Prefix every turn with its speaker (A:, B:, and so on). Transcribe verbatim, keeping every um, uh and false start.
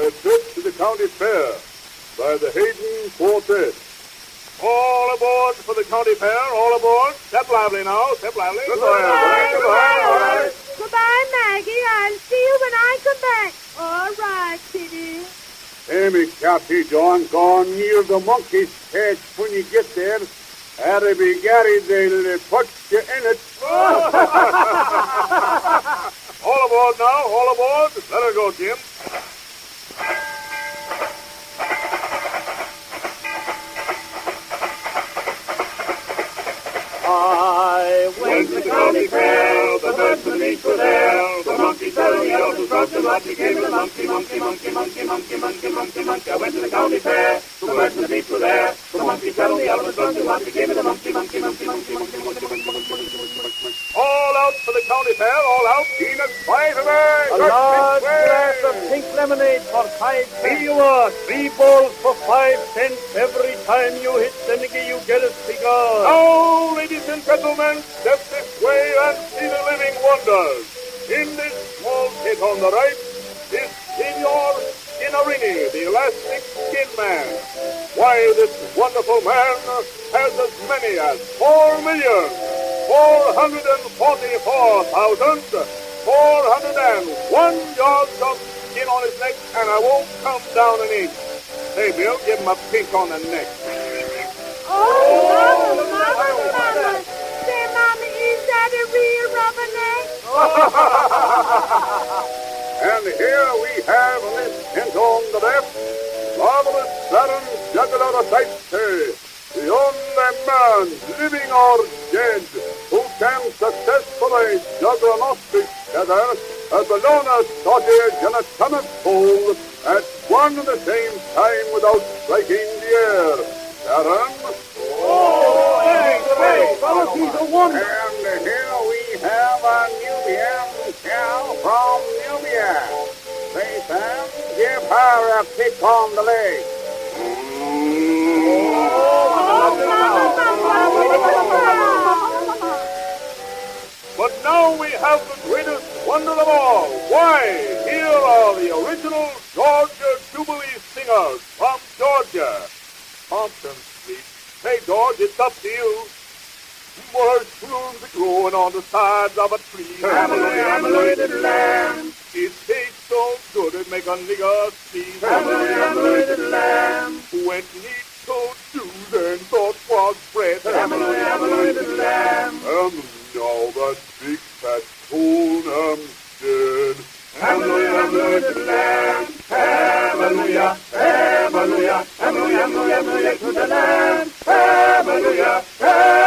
A: a trip to the county fair by the Hayden Quartet. All aboard for the county fair, all aboard. Step lively now, step lively.
B: Goodbye,
A: goodbye, goodbye, goodbye.
B: Goodbye, Maggie. I'll see you when I come back. All right, Kitty.
A: Hey, me Cappy, John, go near the monkey's cage when you get there. Harry be Gary, they'll put you in it. All aboard now, all aboard. Let her go, Jim.
C: I went to the county fair, the birds and the beasts were there, the monkey fell, the elephant dropped, and what became of the monkey, monkey, monkey, monkey, monkey, monkey, monkey, monkey. I went to the county fair, the birds and the beasts were there, the monkey fell, the elephant dropped, and what became of the monkey, monkey, monkey, monkey, monkey, monkey, monkey, monkey.
A: All out for the county fair, all out. Peanuts, five away.
C: A large glass of pink lemonade for five cents. Here you are, three balls for five cents. Every time you hit the nigger, you get a cigar.
A: Now, ladies and gentlemen, step this way and see the living wonders. In this small pit on the right is Senor Skinnerini, the elastic skin man. Why, this wonderful man has as many as four million, four hundred and forty-four thousand, four hundred and one yards of skin on his neck, and I won't come down an inch. Hey, Bill, give him a pink on the neck.
B: Oh, Mama, Mama, Mama. Say, Mama, is that a real rubberneck?
A: And here we have Miss Hint on the left, marvelous Baron Juggler of Sight, the only man, living or dead, who can successfully juggle an ostrich feather, a bologna sausage, and a ton of coal at one and the same time without striking the air. Baron?
C: Oh, hey, hey, fellas, he's a wonder.
A: And here we have a Nubian cow from Nubia. Say, Sam, give her a kick on the leg. But now we have the greatest wonder of all. Why, here are the original Georgia Jubilee singers from Georgia. Thompson Street. Hey, George, it's up to you. Mushrooms growing on the sides of a tree.
C: Hallelujah, hallelujah, little lamb.
A: It tastes so good it make a nigger sneeze.
C: Hallelujah, hallelujah, little lamb.
A: When he told Jews and thought was bread.
C: Hallelujah, hallelujah, little lamb.
A: And now that big fat coon dead.
C: Hallelujah, hallelujah, little lamb. Hallelujah, hallelujah, hallelujah, hallelujah, hallelujah to the lamb. Hallelujah, hallelujah.